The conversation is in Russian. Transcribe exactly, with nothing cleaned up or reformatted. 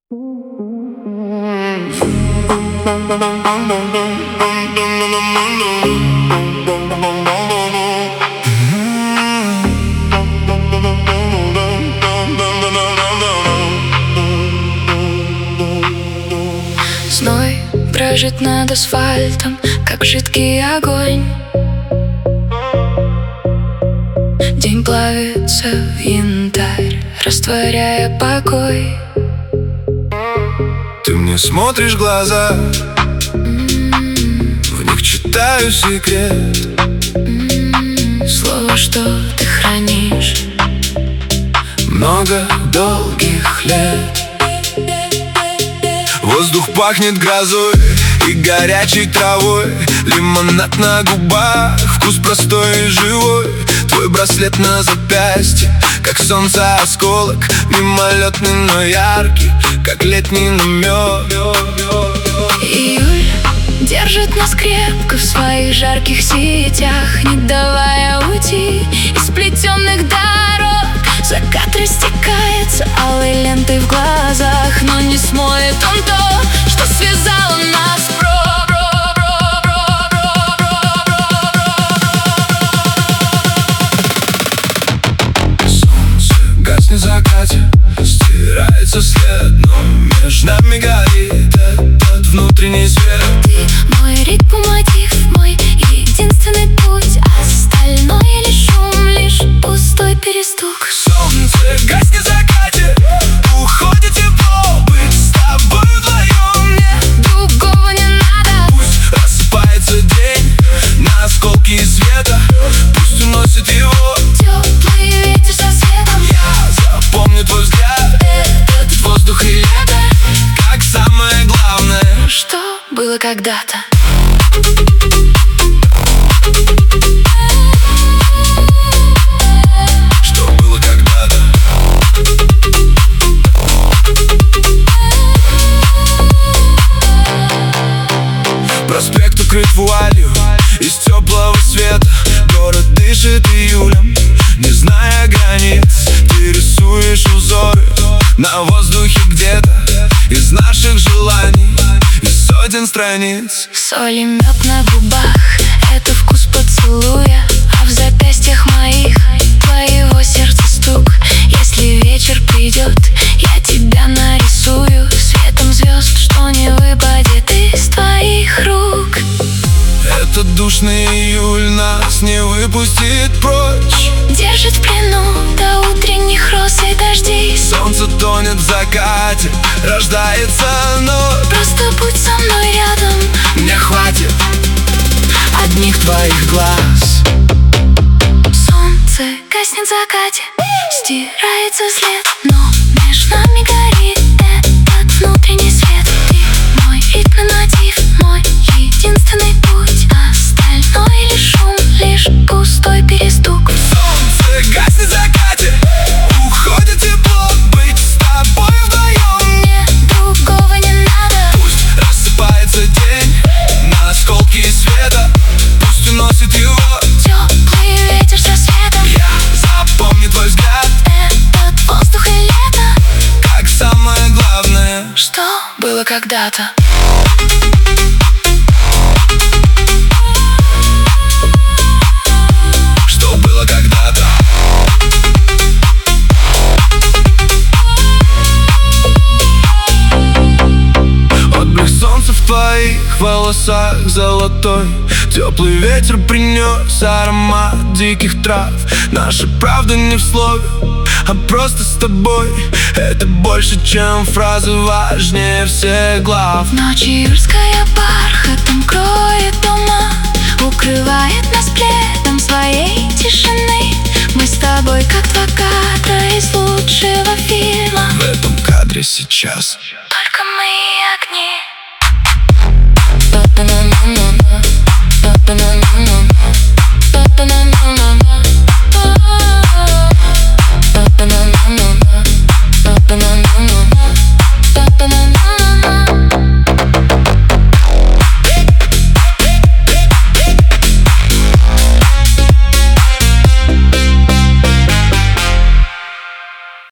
Зной брожит над асфальтом, как жидкий огонь. День плавится в янтарь, растворяя покой. Ты мне смотришь в глаза, м-м-м. в них читаю секрет. м-м-м. Слово, что ты хранишь много долгих лет. Воздух пахнет грозой и горячей травой. Лимонад на губах, вкус простой и живой. Твой браслет на запястье, как солнце осколок. Мимолетный, но яркий, как летний намек. Июль держит нас крепко в своих жарких сетях, не давая уйти из сплетенных дорог. Закат растекается алой лентой в глазах, но не смоет он то, что связало нас. Солнце гаснет в закате, стирается след, но между нами горит этот внутренний свет. Ты мой ритм, мотив, мой единственный путь. Остальное лишь шум, лишь пустой перестук. Солнце гаснет в закате, уходит тепло. Быть с тобой вдвоем мне другого не надо. Пусть рассыпается день на осколки света, пусть уносит его Теплый ветер со светом. Я запомню твой взгляд, этот воздух и лето, как самое главное, что было когда-то. Что было когда-то. Проспект укрыт вуалью из теплого света. Город дышит июлем, не зная границ. Ты рисуешь узоры на воздухе где-то из наших желаний, из сотен страниц. Соль и мед на губах — это вкус поцелуя, а в запястьях моих твоего сердца стук. Если вечер придет, я тебя нарисую светом звезд, что не выпадет из твоих рук. Этот душный июль нас не выпустит прочь, держит в плену до утренних роз и дождей. Солнце тонет в закате, рождается ночь. Просто будь со мной рядом, мне хватит одних твоих глаз. Солнце гаснет в закате, стирается след, но между нами горит этот внутренний свет. Ты мой ритм и мотив, мой единственный путь. Остальное лишь шум, лишь пустой перестук. Солнце гаснет в закате, уходит тепло. Быть с тобой вдвоем мне другого не надо. Пусть рассыпается день на осколки света, пусть уносит его теплый ветер со светом. Я запомню твой взгляд, этот воздух и лето, как самое главное, что было когда-то. Что было когда-то. Отблеск солнца в твоих волосах золотой. Теплый ветер принес аромат диких трав. Наша правда не в слове, а просто с тобой. Это больше, чем фразы, важнее всех глав. Ночь июльская бархатом кроет дома, укрывает нас пледом своей тишины. Мы с тобой как два кадра из лучшего фильма. В этом кадре сейчас только мы и огни.